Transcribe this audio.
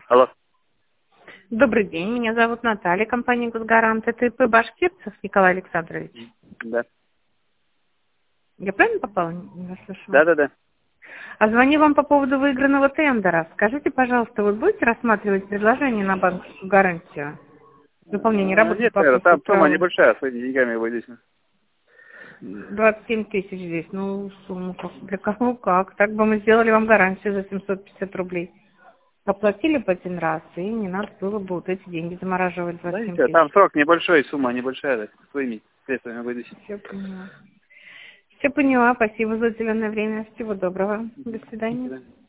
Алло. Добрый день, меня зовут Наталья, компания «Госгарант». Это ИП Башкирцев Николай Александрович. Да. Я правильно попала? Не расслышала. Да. А звоню вам по поводу выигранного тендера. Скажите, пожалуйста, вы будете рассматривать предложение на банковскую гарантию? Выполнение работы Нет, по там сумма праву. небольшая, с этими деньгами вы здесь. 27 тысяч здесь. Ну, сумма для кого как. Так бы мы сделали вам гарантию за 750 рублей. Оплатили бы один раз, и не надо было бы вот эти деньги замораживать 27 Знаете, тысяч. там срок небольшой, сумма небольшая, так, своими средствами вы здесь. Все поняла. Все поняла. Спасибо за уделенное время. Всего доброго. До До свидания. свидания.